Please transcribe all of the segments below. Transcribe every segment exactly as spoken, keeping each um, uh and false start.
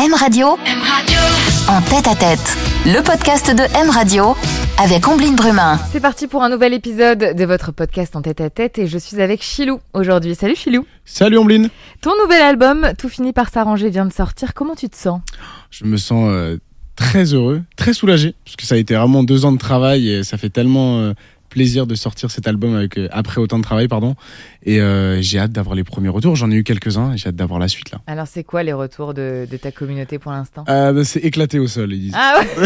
M Radio, M Radio. En tête à tête, le podcast de M Radio avec Ombline Brumin. C'est parti pour un nouvel épisode de votre podcast En tête à tête et je suis avec Chilou aujourd'hui. Salut Chilou. Salut Ombline. Ton nouvel album, Tout finit par s'arranger, vient de sortir. Comment tu te sens ? Je me sens euh, très heureux, très soulagé, parce que ça a été vraiment deux ans de travail et ça fait tellement euh, plaisir de sortir cet album avec, euh, après autant de travail, pardon. Et euh, j'ai hâte d'avoir les premiers retours. J'en ai eu quelques-uns et j'ai hâte d'avoir la suite là. Alors c'est quoi les retours de, de ta communauté pour l'instant ? euh, bah, C'est éclaté au sol, ils disent. Ah ouais.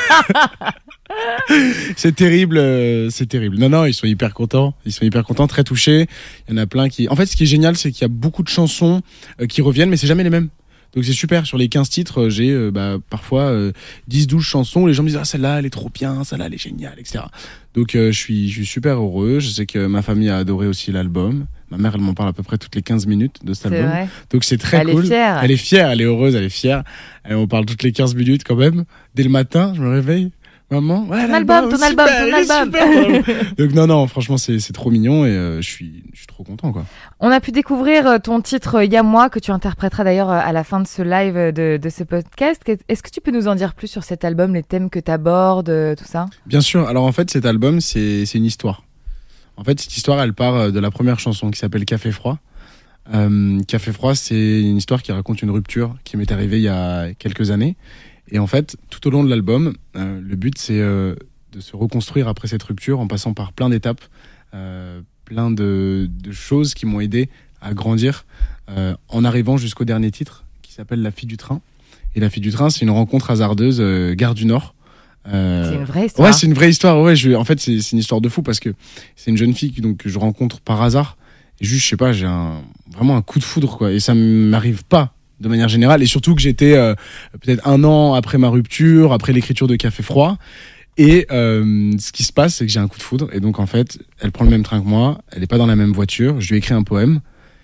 C'est terrible, euh, c'est terrible. Non, non, ils sont hyper contents. Ils sont hyper contents, très touchés. Il y en a plein qui... En fait, ce qui est génial, c'est qu'il y a beaucoup de chansons euh, qui reviennent, mais c'est jamais les mêmes. Donc c'est super, sur les quinze titres, j'ai euh, bah, parfois euh, dix douze chansons où les gens me disent « Ah, celle-là, elle est trop bien, celle-là, elle est géniale, et cetera » Donc euh, je, suis, je suis super heureux. Je sais que ma famille a adoré aussi l'album. Ma mère, elle m'en parle à peu près toutes les quinze minutes de cet c'est album. Vrai. Donc c'est très elle cool. Elle est fière. Elle est fière, elle est heureuse, elle est fière. Elle m'en parle toutes les quinze minutes quand même. Dès le matin, je me réveille. Maman, ouais, ton album, ton album, ton album. Donc non, non, franchement, c'est, c'est trop mignon et euh, je suis, je suis trop content, quoi. On a pu découvrir ton titre Y'a moi, que tu interpréteras d'ailleurs à la fin de ce live de, de ce podcast. Est-ce que tu peux nous en dire plus sur cet album, les thèmes que tu abordes, tout ça ? Bien sûr. Alors en fait, cet album, c'est, c'est une histoire. En fait, cette histoire, elle part de la première chanson qui s'appelle Café froid. Euh, Café froid, c'est une histoire qui raconte une rupture qui m'est arrivée il y a quelques années. Et en fait, tout au long de l'album, euh, le but, c'est euh, de se reconstruire après cette rupture en passant par plein d'étapes, euh, plein de, de choses qui m'ont aidé à grandir, euh, en arrivant jusqu'au dernier titre, qui s'appelle La fille du train. Et La fille du train, c'est une rencontre hasardeuse, euh, gare du Nord. Euh... C'est une vraie histoire. Ouais, c'est une vraie histoire. Ouais, je, en fait, c'est, c'est une histoire de fou parce que c'est une jeune fille que, donc, que je rencontre par hasard. Et juste, je sais pas, j'ai un, vraiment un coup de foudre, quoi. Et ça m'arrive pas de manière générale, et surtout que j'étais euh, peut-être un an après ma rupture, après l'écriture de Café froid, et euh, ce qui se passe, c'est que j'ai un coup de foudre, et donc en fait, elle prend le même train que moi, elle n'est pas dans la même voiture, je lui ai écrit un poème,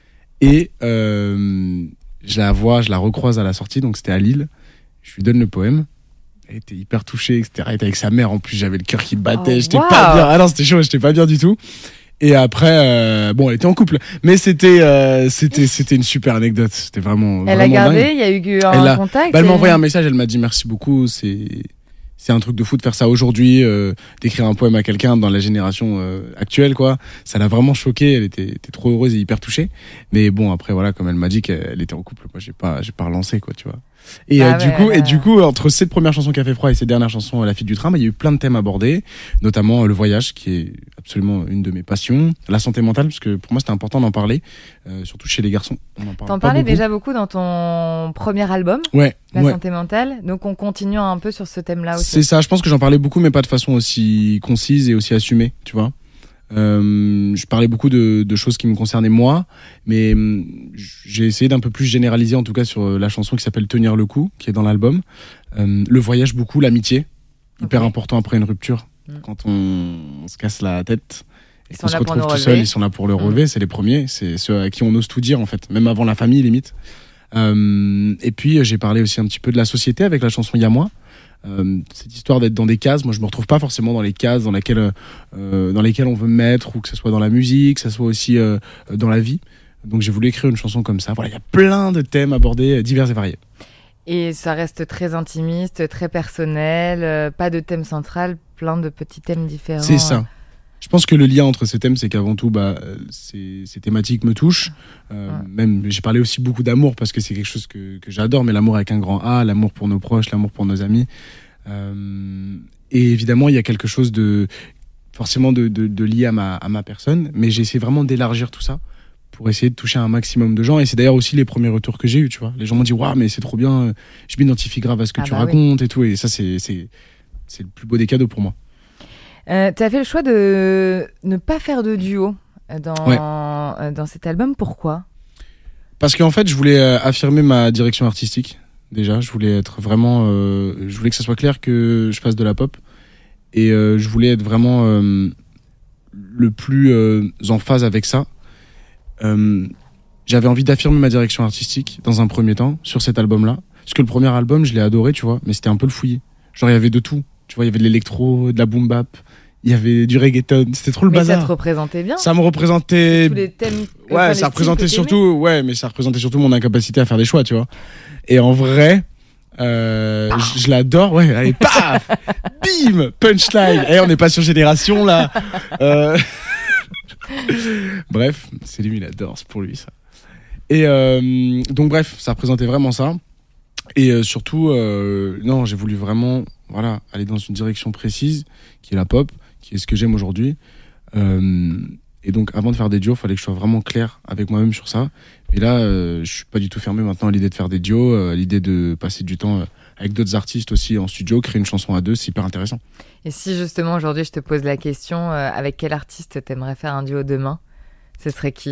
et euh, je la vois, je la recroise à la sortie, donc c'était à Lille, je lui donne le poème, elle était hyper touchée, et cetera, elle était avec sa mère, en plus j'avais le cœur qui battait, oh, j'étais wow. pas bien, ah non, c'était chaud, j'étais pas bien du tout. Et après, euh, bon, elle était en couple, mais c'était, euh, c'était, c'était une super anecdote. C'était vraiment. Elle vraiment a gardé, dingue. Il y a eu un elle a, contact. Bah, elle et... m'a envoyé un message, elle m'a dit merci beaucoup. C'est, c'est un truc de fou de faire ça aujourd'hui, euh, d'écrire un poème à quelqu'un dans la génération euh, actuelle, quoi. Ça l'a vraiment choquée. Elle était, était trop heureuse et hyper touchée. Mais bon, après, voilà, comme elle m'a dit qu'elle était en couple, moi, j'ai pas, j'ai pas relancé, quoi, tu vois. Et, ah euh, ouais, du coup, ouais. et du coup, entre cette première chanson Café froid et cette dernière chanson La fille du train, bah, il y a eu plein de thèmes abordés, notamment euh, le voyage, qui est absolument une de mes passions, la santé mentale, parce que pour moi c'était important d'en parler, euh, surtout chez les garçons. On en parle T'en pas parlais beaucoup. déjà beaucoup dans ton premier album, ouais, La ouais. santé mentale, donc on continue un peu sur ce thème-là aussi. C'est ça, je pense que j'en parlais beaucoup, mais pas de façon aussi concise et aussi assumée, tu vois. Euh, je parlais beaucoup de, de choses qui me concernaient moi, mais j'ai essayé d'un peu plus généraliser en tout cas sur la chanson qui s'appelle Tenir le coup, qui est dans l'album. Euh, le voyage beaucoup, l'amitié, hyper okay. important après une rupture, mmh. quand on, on se casse la tête et ils qu'on se retrouve tout relever. seul, ils sont là pour le relever, mmh. c'est les premiers, c'est ceux à qui on ose tout dire en fait, même avant la famille limite. Euh, et puis j'ai parlé aussi un petit peu de la société avec la chanson Y'a moi. Euh, cette histoire d'être dans des cases, moi je me retrouve pas forcément dans les cases dans lesquelles, euh, dans lesquelles on veut me mettre, ou que ce soit dans la musique, que ce soit aussi euh, dans la vie. Donc j'ai voulu écrire une chanson comme ça. Voilà, il y a plein de thèmes abordés, divers et variés. Et ça reste très intimiste, très personnel, euh, pas de thème central, plein de petits thèmes différents. C'est ça. Je pense que le lien entre ces thèmes, c'est qu'avant tout, bah, ces, ces thématiques me touchent. Euh, ouais. Même, j'ai parlé aussi beaucoup d'amour parce que c'est quelque chose que, que j'adore, mais l'amour avec un grand A, l'amour pour nos proches, l'amour pour nos amis. Euh, et évidemment, il y a quelque chose de forcément de, de, de lié à ma, à ma personne, mais j'ai essayé vraiment d'élargir tout ça pour essayer de toucher un maximum de gens. Et c'est d'ailleurs aussi les premiers retours que j'ai eus, tu vois. Les gens m'ont dit, waouh, mais c'est trop bien, je m'identifie grave à ce que ah tu bah racontes oui. et tout. Et ça, c'est, c'est, c'est le plus beau des cadeaux pour moi. Euh, tu as fait le choix de ne pas faire de duo dans, ouais. dans cet album. Pourquoi ? Parce qu'en fait, je voulais affirmer ma direction artistique. Déjà, je voulais être vraiment, euh, je voulais que ça soit clair que je fasse de la pop, et euh, je voulais être vraiment euh, le plus euh, en phase avec ça. Euh, j'avais envie d'affirmer ma direction artistique dans un premier temps sur cet album-là, parce que le premier album, je l'ai adoré, tu vois, mais c'était un peu le fouillis. Genre, il y avait de tout. Tu vois, il y avait de l'électro, de la boom bap, il y avait du reggaeton, c'était trop le mais bazar. Mais ça te représentait bien. Ça me représentait. Tous les thèmes. Ouais, enfin, ça représentait surtout. Ouais, mais ça représentait surtout mon incapacité à faire des choix, tu vois. Et en vrai, Euh, je, je l'adore, ouais, allez, paf, bim, punchline. Eh, on n'est pas sur Génération là. Euh... Bref, c'est lui, il adore, c'est pour lui ça. Et euh, donc bref, ça représentait vraiment ça. Et euh, surtout, euh, non, j'ai voulu vraiment, voilà, aller dans une direction précise, qui est la pop, qui est ce que j'aime aujourd'hui. Euh, et donc, avant de faire des duos, il fallait que je sois vraiment clair avec moi-même sur ça. Et là, euh, je suis pas du tout fermé maintenant à l'idée de faire des duos, euh, à l'idée de passer du temps euh, avec d'autres artistes aussi en studio, créer une chanson à deux, c'est hyper intéressant. Et si justement aujourd'hui je te pose la question, euh, avec quel artiste t'aimerais faire un duo demain, ce serait qui ?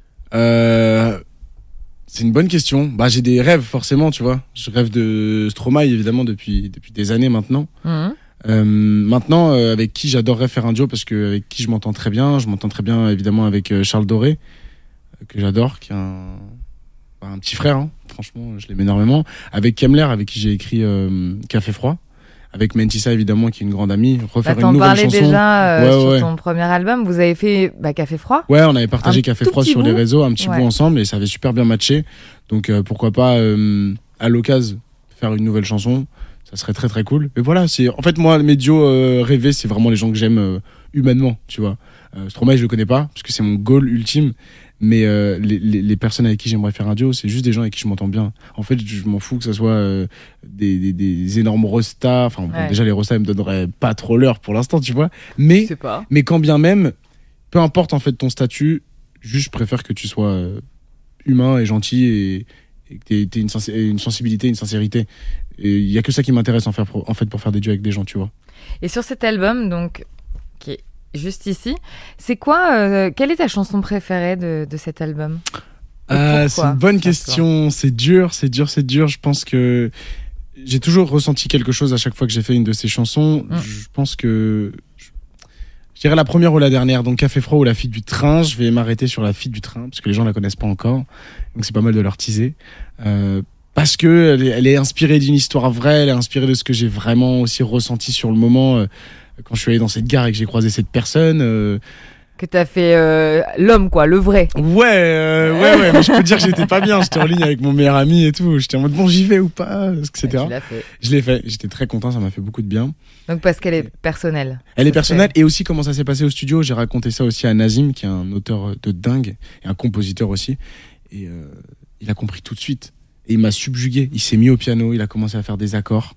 euh, C'est une bonne question. Bah, j'ai des rêves forcément, tu vois. Je rêve de Stromae évidemment depuis depuis des années maintenant. Mmh. Euh, maintenant, euh, avec qui j'adorerais faire un duo, parce que avec qui je m'entends très bien, je m'entends très bien évidemment avec euh, Charles Doré, euh, que j'adore, qui est un, un petit frère, hein. Franchement, je l'aime énormément. Avec Kemler, avec qui j'ai écrit euh, Café Froid. Avec Mentissa évidemment, qui est une grande amie. Refaire bah, une nouvelle chanson. T'en parlais déjà euh, ouais, sur ouais. ton premier album. Vous avez fait bah, Café Froid. Ouais, on avait partagé un Café Froid sur bout. les réseaux, un petit ouais. bout ensemble, et ça avait super bien matché. Donc euh, pourquoi pas euh, à l'occasion faire une nouvelle chanson. Ça serait très très cool. Mais voilà, c'est en fait moi mes duos euh, rêvés, c'est vraiment les gens que j'aime euh, humainement, tu vois. Euh, Stromae, je le connais pas parce que c'est mon goal ultime, mais euh, les, les, les personnes avec qui j'aimerais faire un duo, c'est juste des gens avec qui je m'entends bien. En fait, je m'en fous que ça soit euh, des, des, des énormes rostas. Enfin, bon, ouais. déjà les rostas ils me donneraient pas trop l'heure pour l'instant, tu vois. Mais je sais pas. mais quand bien même, peu importe en fait ton statut, juste je préfère que tu sois euh, humain et gentil et et que t'aies, t'aies une, sens- une sensibilité, une sincérité. Et il y a que ça qui m'intéresse en, faire pour, en fait pour faire des duos avec des gens, tu vois. Et sur cet album, donc, qui est juste ici, c'est quoi, euh, quelle est ta chanson préférée de, de cet album ? euh, C'est une bonne question, c'est dur, c'est dur, c'est dur. Je pense que j'ai toujours ressenti quelque chose à chaque fois que j'ai fait une de ces chansons. Mmh. Je pense que... Je dirais la première ou la dernière, donc Café Froid ou La Fille du Train. Je vais m'arrêter sur La Fille du Train, parce que les gens la connaissent pas encore. Donc c'est pas mal de leur teaser. Euh, parce que elle est, elle est inspirée d'une histoire vraie, elle est inspirée de ce que j'ai vraiment aussi ressenti sur le moment, euh, quand je suis allé dans cette gare et que j'ai croisé cette personne. Euh, que t'as fait euh, l'homme, quoi, le vrai. Ouais, euh, ouais, ouais, mais je peux te dire que j'étais pas bien. J'étais en ligne avec mon meilleur ami et tout. J'étais en mode bon, j'y vais ou pas, et cetera. Ouais, tu l'as fait. Je l'ai fait. J'étais très content, ça m'a fait beaucoup de bien. Donc parce qu'elle est personnelle. Elle est personnelle et aussi comment ça s'est passé au studio. J'ai raconté ça aussi à Nazim, qui est un auteur de dingue et un compositeur aussi. Et euh, il a compris tout de suite. Et il m'a subjugué. Il s'est mis au piano, il a commencé à faire des accords.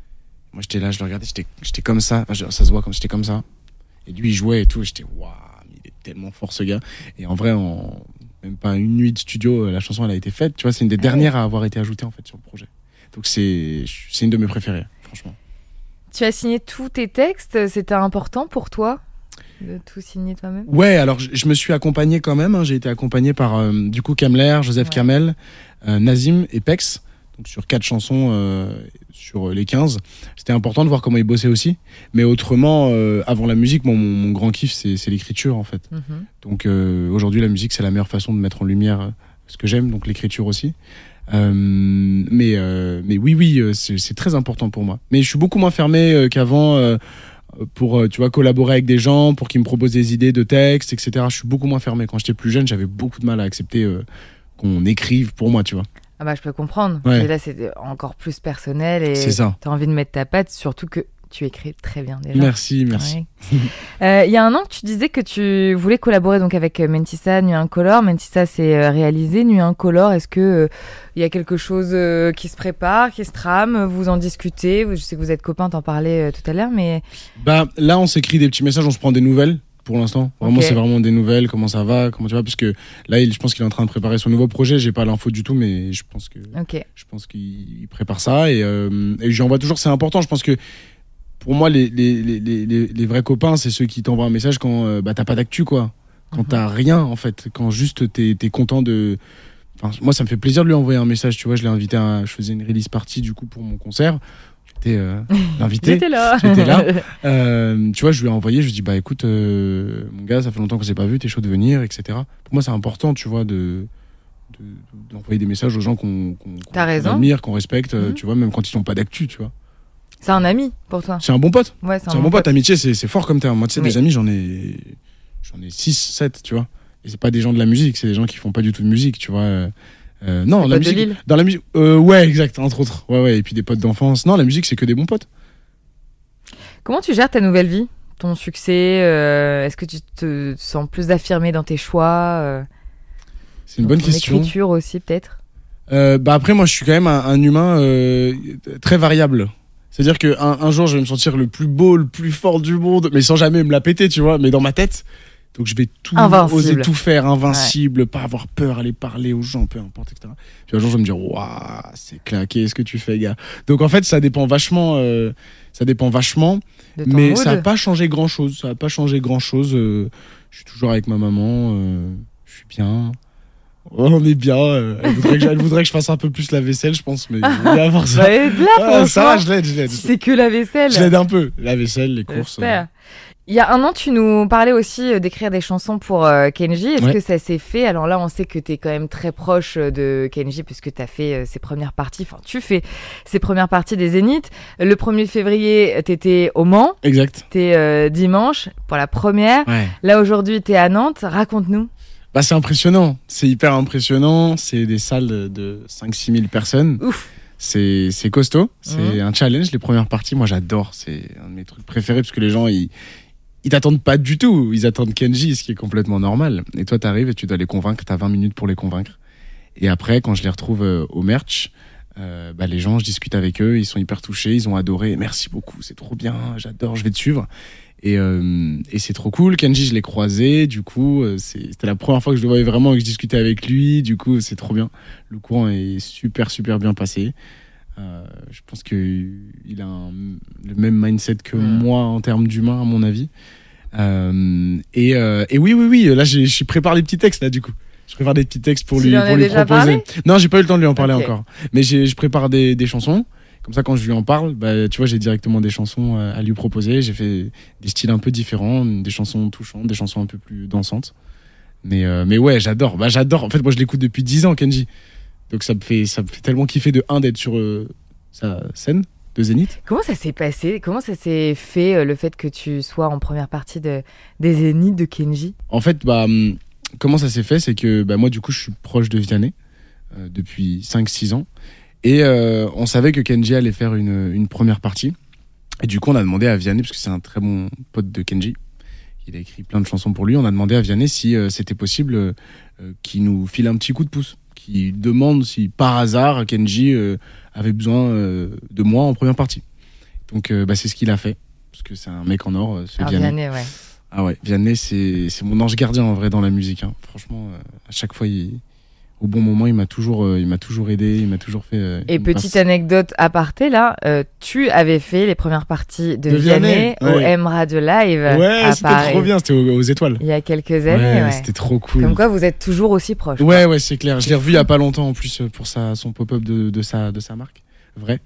Moi j'étais là, je le regardais, j'étais, j'étais comme ça. Enfin, ça se voit comme j'étais comme ça. Et lui il jouait et tout. Et j'étais waouh, il est tellement fort ce gars. Et en vrai, en même pas une nuit de studio, la chanson elle a été faite. Tu vois, c'est une des dernières à avoir été ajoutée en fait sur le projet. Donc c'est, c'est une de mes préférées, franchement. Tu as signé tous tes textes, c'était important pour toi de tout signer toi-même ? Ouais, alors je, je me suis accompagné quand même, hein. J'ai été accompagné par euh, du coup Kemler, Joseph ouais. Kamel, euh, Nazim et Pex, donc sur quatre chansons euh, sur les quinze. C'était important de voir comment ils bossaient aussi, mais autrement, euh, avant la musique, mon, mon, mon grand kiff c'est, c'est l'écriture en fait. Mm-hmm. Donc euh, aujourd'hui la musique c'est la meilleure façon de mettre en lumière ce que j'aime, donc l'écriture aussi. Euh, mais euh, mais oui oui c'est, c'est très important pour moi, mais je suis beaucoup moins fermé euh, qu'avant euh, pour euh, tu vois collaborer avec des gens pour qu'ils me proposent des idées de textes, etc. Je suis beaucoup moins fermé. Quand j'étais plus jeune, j'avais beaucoup de mal à accepter euh, qu'on écrive pour moi, tu vois. Ah bah je peux comprendre. Ouais. Et là c'est encore plus personnel et c'est ça. T'as envie de mettre ta patte, surtout que tu écris très bien déjà. Merci, merci. Il ouais. euh, y a un an, tu disais que tu voulais collaborer donc avec Mentissa, Nuit Incolore. Mentissa s'est euh, réalisé. Nuit Incolore, est-ce que euh, y a quelque chose euh, qui se prépare, qui se trame ? Vous en discutez ? Je sais que vous êtes copains, t'en parlais euh, tout à l'heure, mais... Bah, là, on s'écrit des petits messages, on se prend des nouvelles pour l'instant. Vraiment, okay. C'est vraiment des nouvelles. Comment ça va ? Comment tu vas ? Parce que là, il, je pense qu'il est en train de préparer son nouveau projet. J'ai pas l'info du tout, mais je pense que okay. je pense qu'il prépare ça. Et, euh, et je lui envoie toujours, c'est important. Je pense que pour moi, les, les, les, les, les vrais copains, c'est ceux qui t'envoient un message quand euh, bah, t'as pas d'actu, quoi. Quand mm-hmm. t'as rien, en fait. Quand juste t'es, t'es content de... Enfin, moi, ça me fait plaisir de lui envoyer un message, tu vois. Je l'ai invité à... Je faisais une release party, du coup, pour mon concert. J'étais euh, l'invité. J'étais là. J'étais là. Euh, tu vois, je lui ai envoyé, je lui ai dit, bah écoute, euh, mon gars, ça fait longtemps qu'on s'est pas vu, t'es chaud de venir, et cetera. Pour moi, c'est important, tu vois, de... de d'envoyer des messages aux gens qu'on, qu'on, T'as qu'on raison. admire, qu'on respecte, mm-hmm. tu vois, même quand ils n'ont pas d'actu, tu vois. C'est un ami pour toi ? C'est un bon pote. Ouais, c'est un, c'est un bon, bon pote. pote. Amitié, c'est, c'est fort comme terme. Moi, tu sais, oui. des amis, j'en ai, j'en ai six, sept, tu vois. Et c'est pas des gens de la musique, c'est des gens qui font pas du tout de musique, tu vois. Euh, non, Des la potes de musique. Lille. Dans la musique, euh, ouais, exact, entre autres. Ouais, ouais, et puis des potes d'enfance. Non, la musique, c'est que des bons potes. Comment tu gères ta nouvelle vie, ton succès euh, Est-ce que tu te sens plus affirmé dans tes choix euh, C'est une dans bonne ton question. écriture aussi, peut-être. Euh, bah après, moi, je suis quand même un, un humain euh, très variable. C'est-à-dire qu'un un jour, je vais me sentir le plus beau, le plus fort du monde, mais sans jamais me la péter, tu vois. Mais dans ma tête, donc je vais tout Invincible. oser tout faire, invincible, pas avoir peur, aller parler aux gens, peu importe, et cetera. Puis un jour, je vais me dire, waouh, c'est claqué, ce que tu fais, gars. Donc en fait, ça dépend vachement, euh, ça dépend vachement, De ton mais mood. ça n'a pas changé grand-chose. Ça n'a pas changé grand-chose. Euh, je suis toujours avec ma maman, euh, je suis bien. Oh, on est bien. euh, elle, voudrait que, je- elle voudrait que je fasse un peu plus la vaisselle, je pense, mais il va y avoir ça. Ouais, là, Ah, ça va, franchement, je l'aide, je l'aide. c'est que la vaisselle. Je l'aide un peu. La vaisselle, les courses. J'espère. Il y a un an, tu nous parlais aussi euh, d'écrire des chansons pour euh, Kenji. Est-ce Ouais. que ça s'est fait? Alors là, on sait que tu es quand même très proche euh, de Kenji puisque tu as fait euh, ses premières parties. Enfin, tu fais ses premières parties des Zéniths. Le premier février, tu étais au Mans. Exact. T'es euh, dimanche pour la première. Ouais. Là, aujourd'hui, t'es à Nantes. Raconte-nous. Bah, c'est impressionnant. C'est hyper impressionnant. C'est des salles de, de cinq six mille personnes. Ouf. C'est, c'est costaud. C'est Mhm. un challenge. Les premières parties, moi, j'adore. C'est un de mes trucs préférés parce que les gens, ils, ils t'attendent pas du tout. Ils attendent Kenji, ce qui est complètement normal. Et toi, t'arrives et tu dois les convaincre. T'as vingt minutes pour les convaincre. Et après, quand je les retrouve euh, au merch, euh, bah, les gens, je discute avec eux. Ils sont hyper touchés. Ils ont adoré. Merci beaucoup. C'est trop bien. J'adore. Je vais te suivre. Et, euh, et c'est trop cool. Kenji, je l'ai croisé. Du coup, euh, c'est- c'était la première fois que je le voyais vraiment et que je discutais avec lui. Du coup, c'est trop bien. Le courant est super, super bien passé. Euh, je pense qu'il a un- le même mindset que Mm. moi en termes d'humain, à mon avis. Euh, et, euh, et oui, oui, oui. Là, j'ai- je prépare les petits textes, là, du coup. Je prépare des petits textes pour Tu lui, lui en pour as lui déjà proposer. parlé Non, j'ai pas eu le temps de lui en parler Ok. encore. Mais j'ai- je prépare des, des chansons. Comme ça, quand je lui en parle, bah, tu vois, j'ai directement des chansons euh, à lui proposer. J'ai fait des styles un peu différents, des chansons touchantes, des chansons un peu plus dansantes. Mais, euh, mais ouais, j'adore. Bah, j'adore. En fait, moi, je l'écoute depuis dix ans, Kenji. Donc, ça me fait, ça me fait tellement kiffer de un d'être sur euh, sa scène de Zénith. Comment ça s'est passé? Comment ça s'est fait, euh, le fait que tu sois en première partie de, des Zéniths de Kenji? En fait, bah, hum, comment ça s'est fait, c'est que bah, moi, du coup, je suis proche de Vianney euh, depuis cinq six ans. Et euh, on savait que Kenji allait faire une, une première partie. Et du coup, on a demandé à Vianney, parce que c'est un très bon pote de Kenji, il a écrit plein de chansons pour lui, on a demandé à Vianney si euh, c'était possible euh, euh, qu'il nous file un petit coup de pouce, qu'il demande si par hasard Kenji euh, avait besoin euh, de moi en première partie. Donc euh, bah, c'est ce qu'il a fait, parce que c'est un mec en or, euh, ce Alors, Vianney. Vianney, ouais. Ah ouais, Vianney, c'est, c'est mon ange gardien en vrai dans la musique. Hein. Franchement, euh, à chaque fois, il, au bon moment, il m'a toujours, euh, il m'a toujours aidé, il m'a toujours fait. euh, Et une petite passe. anecdote aparté, là, euh, tu avais fait les premières parties de, De Vianney, Vianney, au ouais. M Radio Live Ouais, à c'était Paris. trop bien, c'était aux, aux étoiles. Il y a quelques années, ouais. C'était trop cool. Comme quoi, vous êtes toujours aussi proches. Ouais, ouais, c'est clair. Je l'ai revu il y a pas longtemps en plus pour sa, son pop-up de, de, sa, de sa marque. Vrai.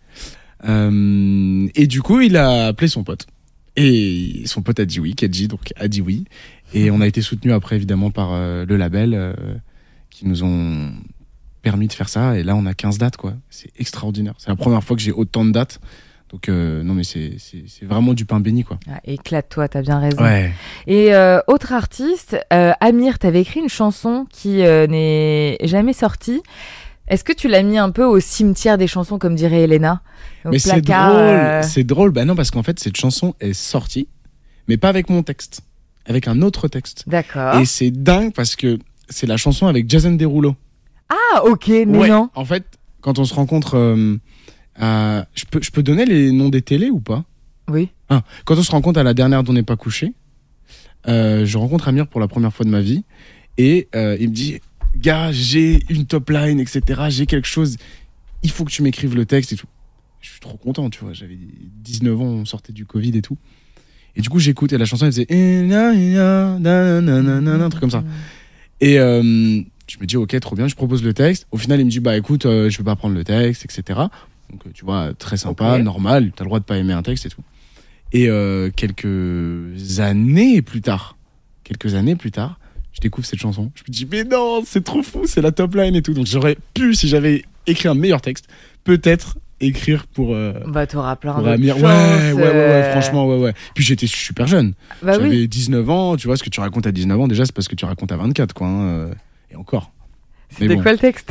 Euh, et du coup, il a appelé son pote. Et son pote a dit oui, Kenji, donc a dit oui. Et on a été soutenu après, évidemment, par euh, le label euh, qui nous ont permis de faire ça. Et là, on a quinze dates, quoi. C'est extraordinaire. C'est la première fois que j'ai autant de dates. Donc, euh, non, mais c'est, c'est, c'est vraiment du pain béni, quoi. Ah, éclate-toi, t'as bien raison. Ouais. Et euh, autre artiste, euh, Amir, t'avais écrit une chanson qui euh, n'est jamais sortie. Est-ce que tu l'as mis un peu au cimetière des chansons, comme dirait Elena, au Mais c'est placard, drôle. euh, C'est drôle. Bah non, parce qu'en fait, cette chanson est sortie, mais pas avec mon texte. Avec un autre texte. D'accord. Et c'est dingue parce que c'est la chanson avec Jason Derulo. Ah, ok, mais Ouais. non. En fait, quand on se rencontre, euh, à... je, peux, je peux donner les noms des télés ou pas? Oui. Ah, quand on se rencontre à la dernière d'On n'est pas couché, euh, je rencontre Amir pour la première fois de ma vie et euh, il me dit, gars, j'ai une top line, et cetera. J'ai quelque chose, il faut que tu m'écrives le texte et tout. Je suis trop content, tu vois. J'avais dix-neuf ans, on sortait du Covid et tout. Et du coup, j'écoute et la chanson, elle faisait eh, na, na, na, na, na, na, un truc comme ça. Et euh, je me dis, ok, trop bien, je propose le texte. Au final, il me dit, bah écoute, euh, je vais pas prendre le texte, et cetera. Donc, euh, tu vois, très sympa, Ok. normal, t'as le droit de pas aimer un texte et tout. Et euh, quelques années plus tard, quelques années plus tard, je découvre cette chanson. Je me dis, mais non, c'est trop fou, c'est la top line et tout. Donc, j'aurais pu, si j'avais écrit un meilleur texte, peut-être écrire pour, euh, Bah, t'auras plein pour d'autres Amir. chances, Ouais, ouais, ouais, ouais, euh, franchement, ouais, ouais. Puis j'étais super jeune. Bah J'avais oui, dix-neuf ans, tu vois, ce que tu racontes à dix-neuf ans, déjà, c'est parce que tu racontes à vingt-quatre, quoi. Hein, euh, et encore. Mais c'était bon. quoi le texte?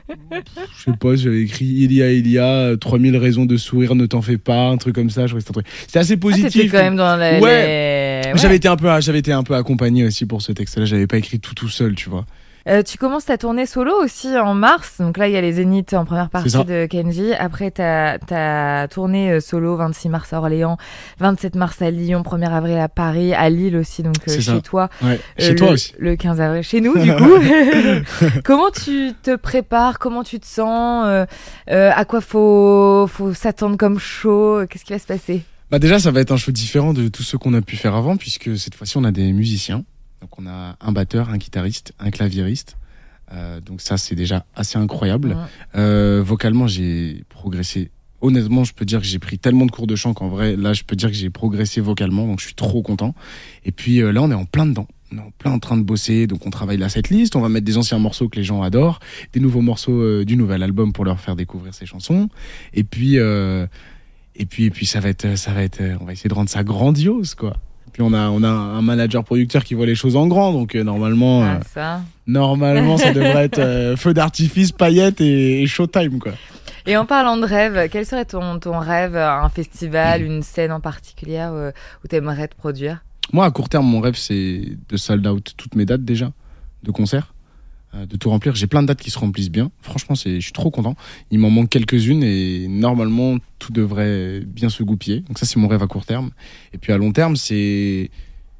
Je sais pas, j'avais écrit il y a, il y a trois mille raisons de sourire, ne t'en fais pas, un truc comme ça. Je crois que c'était un truc. C'était assez positif. Ah, t'étais quand même dans la, ouais. les... ouais. J'avais été un peu, j'avais été un peu accompagné aussi pour ce texte-là. J'avais pas écrit tout tout seul, tu vois. Euh, tu commences ta tournée solo aussi en mars. Donc là, il y a les Zéniths en première partie de Kenji. Après, ta ta tournée solo, vingt-six mars à Orléans, vingt-sept mars à Lyon, premier avril à Paris, à Lille aussi, donc euh, chez ça. toi. Ouais. Chez euh, toi le, aussi. Le quinze avril, chez nous, du coup. Comment tu te prépares? Comment tu te sens? euh, euh, À quoi faut, faut s'attendre comme show? Qu'est-ce qui va se passer? Bah déjà, ça va être un show différent de tout ce qu'on a pu faire avant, puisque cette fois-ci, on a des musiciens. Donc on a un batteur, un guitariste, un claviériste. Euh, donc ça, c'est déjà assez incroyable. Ouais. Euh, vocalement, j'ai progressé. Honnêtement, je peux dire que j'ai pris tellement de cours de chant qu'en vrai, là, je peux dire que j'ai progressé vocalement. Donc je suis trop content. Et puis euh, là, on est en plein dedans. On est en plein en train de bosser. Donc on travaille la setlist. On va mettre des anciens morceaux que les gens adorent, des nouveaux morceaux euh, du nouvel album pour leur faire découvrir ces chansons. Et puis, euh, et puis, et puis, ça va être, ça va être. On va essayer de rendre ça grandiose, quoi. Puis on a on a un manager producteur qui voit les choses en grand, donc euh, normalement ah, euh, ça. normalement ça devrait être euh, feu d'artifice, paillettes et, et showtime, quoi. Et en parlant de rêve, quel serait ton ton rêve, un festival, mmh. une scène en particulier où, où tu aimerais te produire? Moi, à court terme, mon rêve, c'est de sold out toutes mes dates déjà de concerts, euh, de tout remplir. J'ai plein de dates qui se remplissent bien. Franchement, c'est, je suis trop content. Il m'en manque quelques-unes et normalement, tout devrait bien se goupiller. Donc ça, c'est mon rêve à court terme. Et puis à long terme, c'est...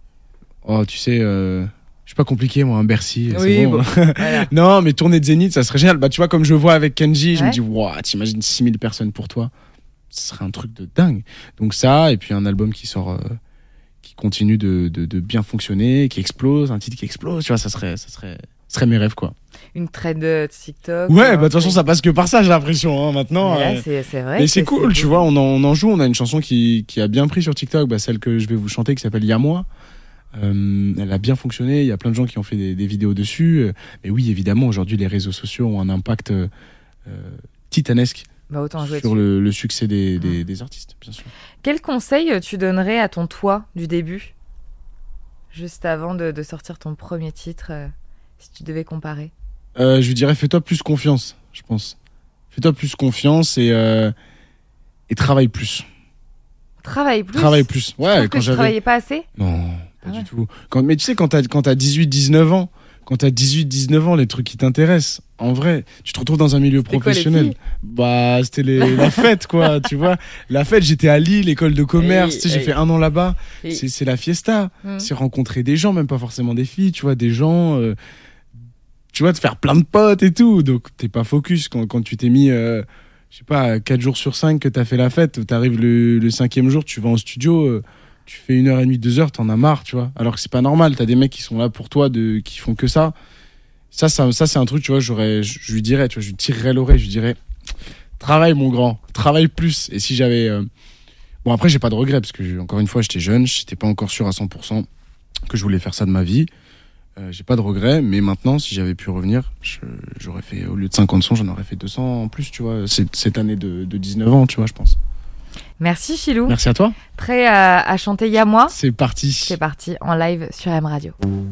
Oh, tu sais... Euh... Je suis pas compliqué, moi, un Bercy. Oui, c'est bon. bon, voilà. Non, mais tournée de Zénith, ça serait génial. Bah, tu vois, comme je vois avec Kenji, je ouais. me dis, waouh, t'imagines six mille personnes pour toi. Ce serait un truc de dingue. Donc ça, et puis un album qui sort... Euh... qui continue de, de, de bien fonctionner, qui explose, un titre qui explose, tu vois, ça serait, ça serait, ça serait mes rêves, quoi. Une trend de TikTok. Ouais, bah de toute façon, ça passe que par ça, j'ai l'impression, hein, maintenant. Ouais, euh... c'est, c'est vrai. Mais c'est cool, c'est tu vois, on en, on en joue, on a une chanson qui, qui a bien pris sur TikTok, bah, celle que je vais vous chanter, qui s'appelle Y'a moi. Euh, elle a bien fonctionné, il y a plein de gens qui ont fait des, des vidéos dessus. Mais oui, évidemment, aujourd'hui, les réseaux sociaux ont un impact euh, titanesque. Bah autant jouer sur le, le succès des, des, mmh. des artistes, bien sûr. Quel conseil tu donnerais à ton toi du début, juste avant de, de sortir ton premier titre, euh, si tu devais comparer? euh, Je lui dirais, fais-toi plus confiance, je pense. Fais-toi plus confiance et, euh, et travaille plus. Travaille plus Travaille plus. Ouais, tu quand que j'avais... tu travaillais pas assez? Non, pas ah du ouais. tout. Quand... Mais tu sais, quand t'as, quand t'as dix-huit dix-neuf ans, quand t'as dix-huit dix-neuf ans, les trucs qui t'intéressent, en vrai, tu te retrouves dans un milieu c'était professionnel. Quoi, bah, c'était les, la fête, quoi, tu vois. La fête, j'étais à Lille, école de commerce, tu sais, j'ai fait un an là-bas. Et... C'est, c'est la fiesta. Mmh. C'est rencontrer des gens, même pas forcément des filles, tu vois, des gens, euh, tu vois, de faire plein de potes et tout. Donc, t'es pas focus quand, quand tu t'es mis, euh, je sais pas, quatre jours sur cinq que t'as fait la fête, t'arrives le, le cinquième jour, tu vas en studio, euh, tu fais une heure et demie, deux heures, t'en as marre, tu vois. Alors que c'est pas normal, t'as des mecs qui sont là pour toi, de, qui font que ça. Ça, ça, ça c'est un truc, tu vois, j'aurais, je, je lui dirais, tu vois, je lui tirerais l'oreille, je lui dirais, travaille mon grand, travaille plus. Et si j'avais... Euh... Bon, après, j'ai pas de regrets, parce que, encore une fois, j'étais jeune, j'étais pas encore sûr à cent pour cent que je voulais faire ça de ma vie. Euh, j'ai pas de regrets, mais maintenant, si j'avais pu revenir, je, j'aurais fait, au lieu de cinquante sons, j'en aurais fait deux cents en plus, tu vois, cette, cette année de, de dix-neuf ans, tu vois, je pense. Merci Chilou. Merci à toi. Prêt à, à chanter Y'a moi? C'est parti. C'est parti, en live sur M Radio.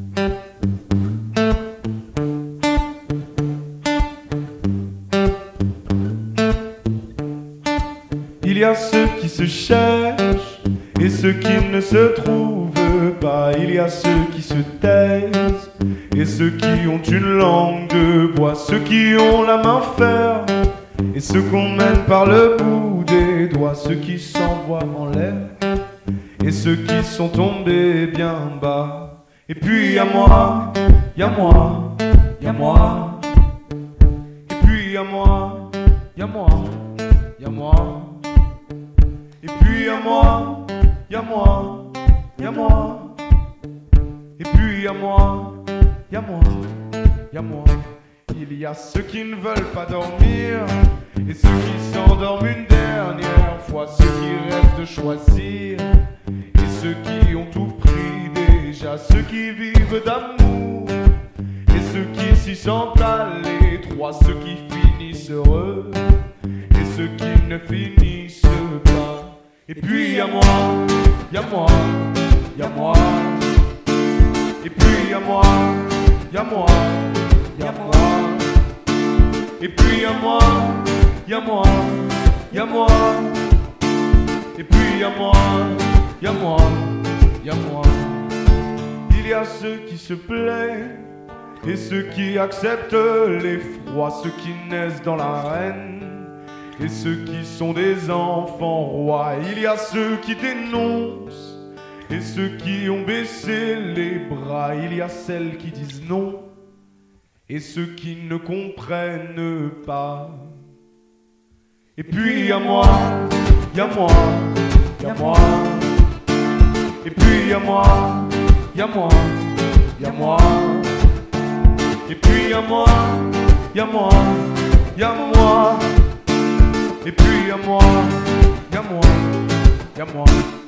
Il y a ceux qui se cherchent et ceux qui ne se trouvent pas. Il y a ceux qui se taisent et ceux qui ont une langue de bois. Ceux qui ont la main ferme et ceux qu'on mène par le bout des doigts. Ceux qui s'envoient en l'air et ceux qui sont tombés bien bas. Et puis y'a moi, y'a moi, y'a moi. Et puis y'a moi, y'a moi, y'a moi. Et puis y'a moi, y'a moi, y'a moi. Et puis y'a moi, y'a moi, y'a moi. Il y a ceux qui ne veulent pas dormir et ceux qui s'endorment une dernière fois. Ceux qui rêvent de choisir et ceux qui ont tout pris déjà. Ceux qui vivent d'amour et ceux qui s'y sentent à l'étroit. Ceux qui finissent heureux et ceux qui ne finissent pas. Et puis y'a moi, y'a moi, y'a moi. Et puis y'a moi, y'a moi, y'a moi. Et Et puis y'a moi, y'a moi, y'a moi. Et puis y'a moi, y'a moi, y'a moi. Il y a ceux qui se plaignent et ceux qui acceptent l'effroi, ceux qui naissent dans l'arène et ceux qui sont des enfants rois. Il y a ceux qui dénoncent et ceux qui ont baissé les bras. Il y a celles qui disent non et ceux qui ne comprennent pas. Et puis il y a moi, il y a moi, il y a moi. Et puis il y a moi, il y a moi, il y a moi. Et puis il y a moi, il y a moi, il y a moi. Et puis il y a moi, il y a moi, il y a moi.